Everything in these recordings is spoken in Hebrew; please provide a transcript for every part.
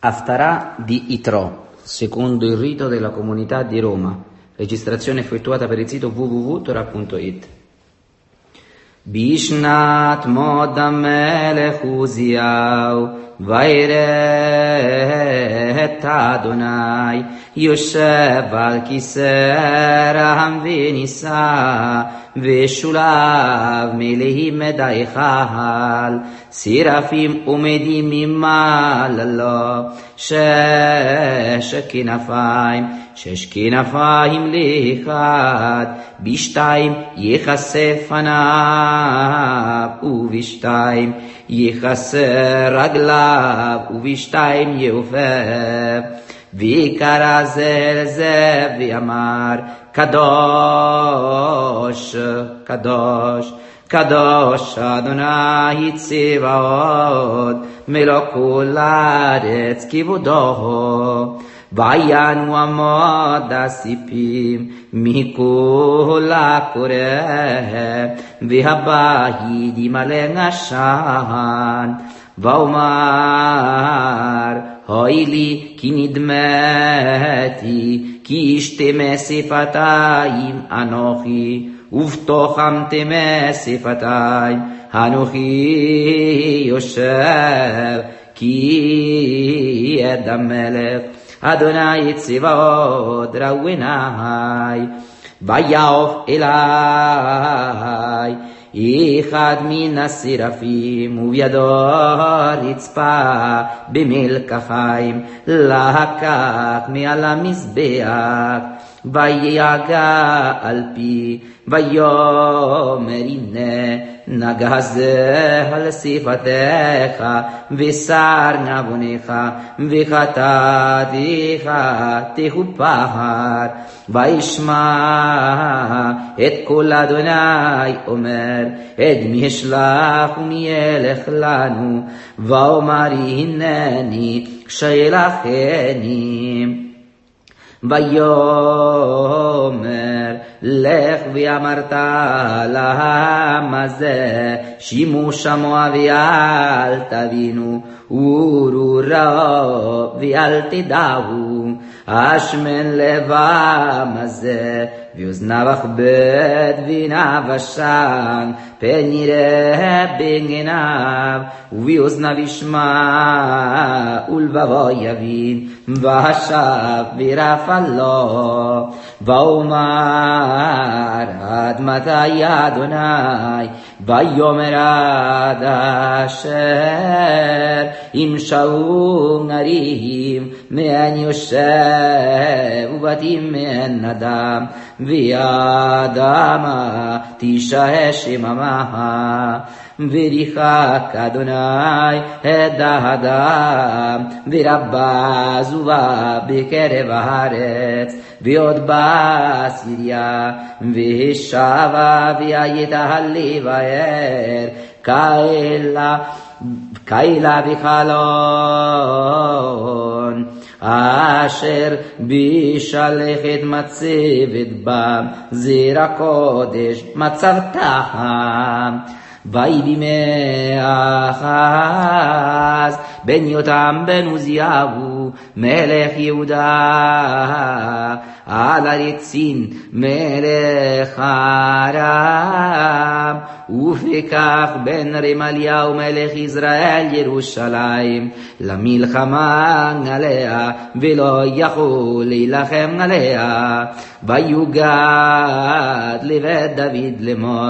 Haftarah di Yitro, secondo il rito della comunità di Roma. Registrazione effettuata per il sito www.torah.it. Bishnat mod HaMelech Uziyahu vayret Adonai yoshev al kiseh raham v'nisa v'shulav melehim medai chahal sirafim umedim mimalalo שש כנפיים לאחד, בשתיים יכסה פניו, ובשתיים יכסה רגליו, ובשתיים יעופף. ויקרא זה לזה ואמר, קדוש, קדוש, קדוש אדוני צבאות, מלוא כל הארץ כבודו. ויענו עמוד הסיפים מכל הקורא, והבית ימלא עשן. ואומר, הוי לי כי נדמתי, כי אשתמא שפתיים אנוכי, ובתוכם תמא שפתיים, אנוכי יושב, כי עד המלך אדוני צבאות ראו עיני. ויעוף אלי אחד מן השרפים, ובידו רצפה במלקחיים, לקח מעל המזבח, ויגע על פי, ויאמר הנה נגע זה על שפתיך, ושר נבונך, וחטאתך תכופר. וישמע את קול אדוני אומר, את מי אשלח ומי ילך לנו? ואומר הנני שלחני. ויאמר לך ואמרת לעם הזה, שימו שמוע ואל תבינו, וראו רע ואל תדעו. השמן לב העם הזה, ואוזניו אכבד ועיניו עשן, פן יראה בעיניו, ובאוזניו ישמע ולבבו יבין, ושב וירפא לו. ואומר עד מתי אדוני? ויאמר עד אשר ימשאו ערים מעין יושב ובתים מעין אדם, ואדמה תשהה שממה. וריחק אדוני את האדם, ורבה עזובה בקרב הארץ, ועוד באה סיריה, ושבה והייתה לבאר, קהילה וחלון, אשר בשלכת מצבת בם, זרע הקודש מצבתם. ויהי בימי אחז בן יותם בן עוזיהו מלך יהודה, על הרצין מלך ארם, ופיקח בן רמליהו מלך ישראל ירושלים, למלחמה עליה ולא יכול להילחם עליה. ויוגד לבית דוד לאמור,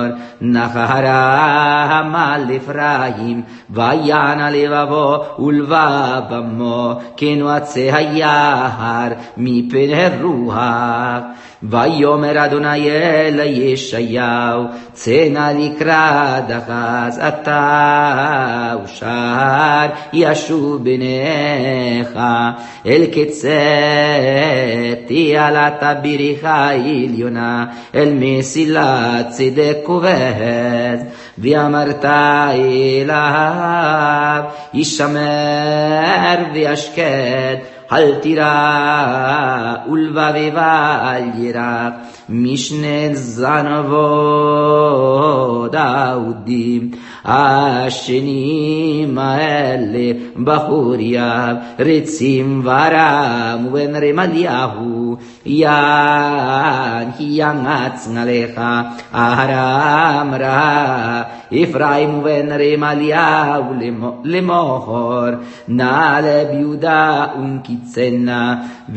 נחרה על אפרים, ויען לבבו ולבב עמו, כנועצי היער מפני רוח. ויאמר אדוני אל ישעיהו, צא נא לקראת אחז, אתה ושאר ישוב בניך, אל קצה תעלת בריחה עליונה, אל מסילת צדק כובד. ואמרת אליו, ישמר וישקט אל תירא ולבבבה אל ירח, משנה זנבו דאודים. השנים האלה בחוריה רצים ורם ובן רמליהו ינץ עליך ארם רע אפרים ובן רמליהו למוחר נעלה ביהודה ונקיצנה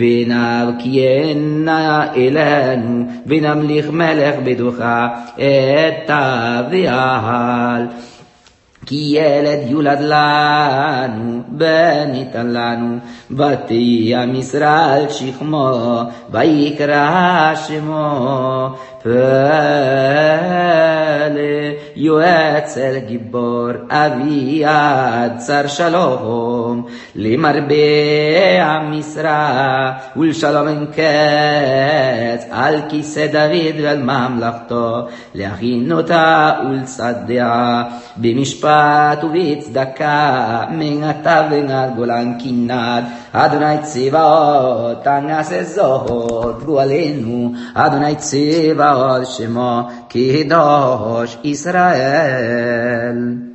ונבקיינה אלינו ונמליך מלך בדוחה את אביהל כי ילד יולד לנו, בן ניתן לנו, ותהיה ישראל שכמו, ויקרא שמו, פלא יועץ אל גיבור, אביעד צר שלום, למרבה עם ישראל, ולשלום אין קץ, על כיסא דוד ועל ממלכתו, להכין אותה ולצדעה, במשפט ובצדקה, מעתה ועד גולן כנען, אדוני צבאות, נעשה זאת גואלנו, אדוני צבאות שמו קדוש ישראל.